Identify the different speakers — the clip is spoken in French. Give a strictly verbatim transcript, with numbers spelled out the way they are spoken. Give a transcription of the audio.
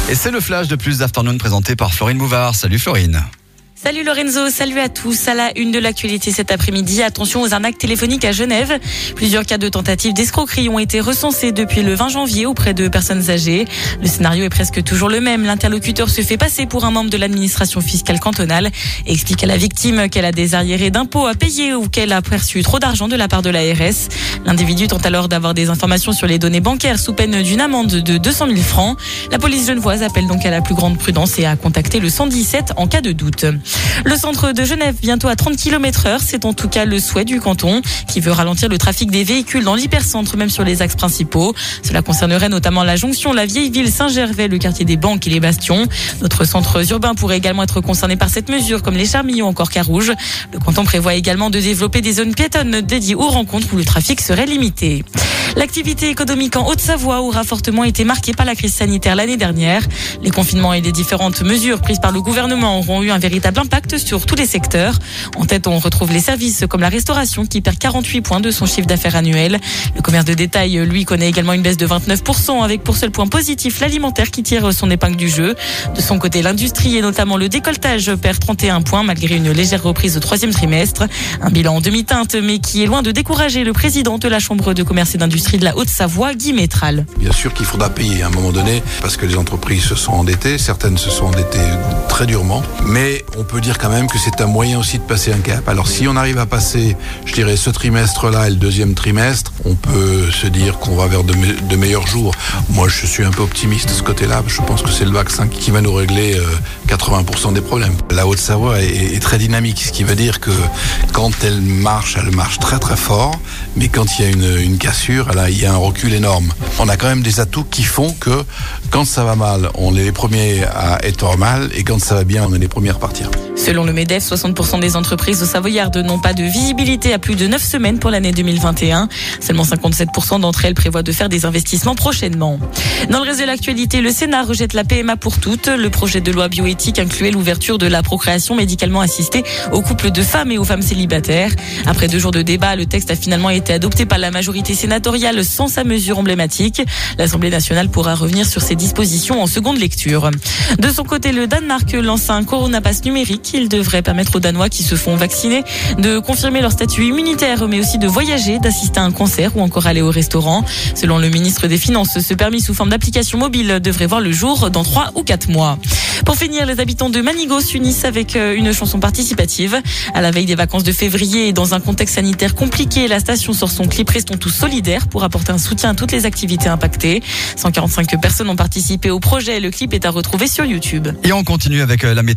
Speaker 1: Et c'est le flash de Plus d'Afternoon présenté par Florine Bouvard. Salut Florine.
Speaker 2: Salut Lorenzo, salut à tous. À la une de l'actualité cet après-midi, attention aux arnaques téléphoniques à Genève. Plusieurs cas de tentatives d'escroquerie ont été recensés depuis le vingt janvier auprès de personnes âgées. Le scénario est presque toujours le même. L'interlocuteur se fait passer pour un membre de l'administration fiscale cantonale et explique à la victime qu'elle a des arriérés d'impôts à payer ou qu'elle a perçu trop d'argent de la part de l'A R S. L'individu tente alors d'avoir des informations sur les données bancaires sous peine d'une amende de deux cent mille francs. La police genevoise appelle donc à la plus grande prudence et à contacter le cent dix-sept en cas de doute. Le centre de Genève, bientôt à trente kilomètres heure, c'est en tout cas le souhait du canton qui veut ralentir le trafic des véhicules dans l'hypercentre, même sur les axes principaux. Cela concernerait notamment la jonction, la vieille ville Saint-Gervais, le quartier des Banques et les Bastions. D'autres centres urbains pourraient également être concernés par cette mesure, comme les Charmilles ou encore Carouge. Le canton prévoit également de développer des zones piétonnes dédiées aux rencontres où le trafic serait limité. L'activité économique en Haute-Savoie aura fortement été marquée par la crise sanitaire l'année dernière. Les confinements et les différentes mesures prises par le gouvernement auront eu un véritable impact sur tous les secteurs. En tête, on retrouve les services comme la restauration qui perd quarante-huit points de son chiffre d'affaires annuel. Le commerce de détail, lui, connaît également une baisse de vingt-neuf pour cent avec pour seul point positif l'alimentaire qui tire son épingle du jeu. De son côté, l'industrie et notamment le décolletage perd trente et un points malgré une légère reprise au troisième trimestre. Un bilan en demi-teinte mais qui est loin de décourager le président de la Chambre de commerce et d'industrie de la Haute-Savoie, Guy Métral.
Speaker 3: Bien sûr qu'il faudra payer à un moment donné parce que les entreprises se sont endettées, certaines se sont endettées très durement, mais on peut dire quand même que c'est un moyen aussi de passer un cap. Alors si on arrive à passer, je dirais, ce trimestre-là et le deuxième trimestre, on peut se dire qu'on va vers de, me- de meilleurs jours. Moi, je suis un peu optimiste de ce côté-là. Je pense que c'est le vaccin qui va nous régler euh, quatre-vingts pour cent des problèmes. La Haute-Savoie est, est très dynamique, ce qui veut dire que quand elle marche, elle marche très très fort, mais quand il y a une, une cassure, là, il y a un recul énorme. On a quand même des atouts qui font que quand ça va mal, on est les premiers à être mal, et quand ça va bien, on est les premiers à repartir.
Speaker 2: Selon le MEDEF, soixante pour cent des entreprises savoyardes n'ont pas de visibilité à plus de neuf semaines pour l'année deux mille vingt et un. Seulement cinquante-sept pour cent d'entre elles prévoient de faire des investissements prochainement. Dans le reste de l'actualité, le Sénat rejette la P M A pour toutes. Le projet de loi bioéthique incluait l'ouverture de la procréation médicalement assistée aux couples de femmes et aux femmes célibataires. Après deux jours de débat, le texte a finalement été adopté par la majorité sénatoriale sans sa mesure emblématique. L'Assemblée nationale pourra revenir sur ces dispositions en seconde lecture. De son côté, le Danemark lance un coronapass numérique. Il devrait permettre aux Danois qui se font vacciner de confirmer leur statut immunitaire, mais aussi de voyager, d'assister à un concert ou encore aller au restaurant. Selon le ministre des Finances, ce permis sous forme d'application mobile devrait voir le jour dans trois ou quatre mois. Pour finir, les habitants de Manigot s'unissent avec une chanson participative. À la veille des vacances de février et dans un contexte sanitaire compliqué, la station sort son clip Restons tous solidaires pour apporter un soutien à toutes les activités impactées. cent quarante-cinq personnes ont participé au projet. Le clip est à retrouver sur YouTube.
Speaker 1: Et on continue avec la météo.